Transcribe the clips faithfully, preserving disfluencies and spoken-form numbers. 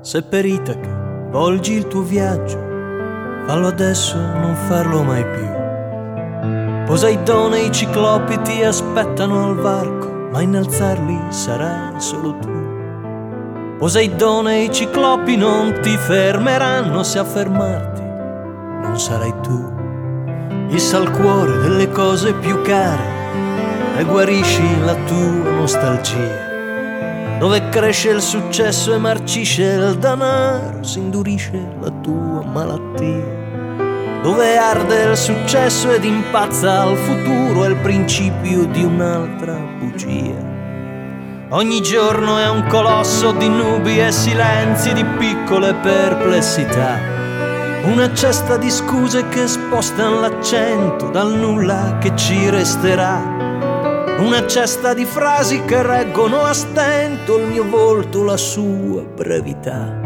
Se per Itaca volgi il tuo viaggio, fallo adesso, non farlo mai più. Poseidone e i ciclopi ti aspettano al varco, ma innalzarli sarai solo tu. Poseidone e i ciclopi non ti fermeranno, se a fermarti non sarai tu. Issa al cuore delle cose più care e guarisci la tua nostalgia. Dove cresce il successo e marcisce il denaro, si indurisce la tua malattia. Dove arde il successo ed impazza il futuro, è il principio di un'altra bugia. Ogni giorno è un colosso di nubi e silenzi, di piccole perplessità. Una cesta di scuse che spostano l'accento dal nulla che ci resterà. Una cesta di frasi che reggono a stento il mio volto, la sua brevità.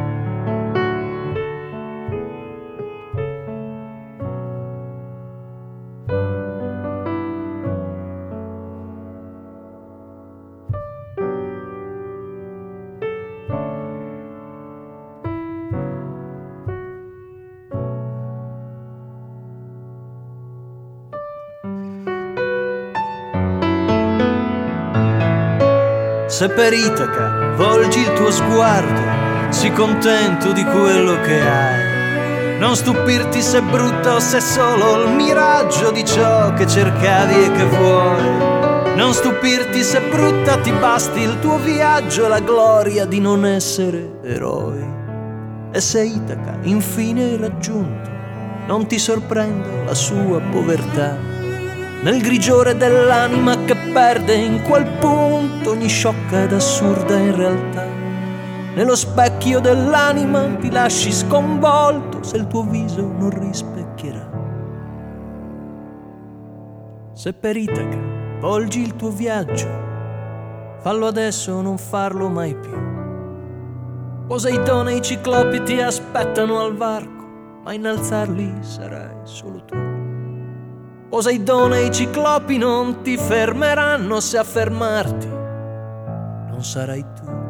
Se per Itaca volgi il tuo sguardo, sii contento di quello che hai. Non stupirti se è brutta o se è solo il miraggio di ciò che cercavi e che vuoi. Non stupirti se è brutta, ti basti il tuo viaggio e la gloria di non essere eroi. E se Itaca infine hai raggiunto, non ti sorprenda la sua povertà. Nel grigiore dell'anima che perde in quel punto ogni sciocca ed assurda in realtà. Nello specchio dell'anima ti lasci sconvolto se il tuo viso non rispecchierà. Se per Itaca volgi il tuo viaggio, fallo adesso, non farlo mai più. Poseidone e i ciclopi ti aspettano al varco, ma innalzarli sarai solo tu. Poseidone e i ciclopi non ti fermeranno, se a fermarti non sarai tu.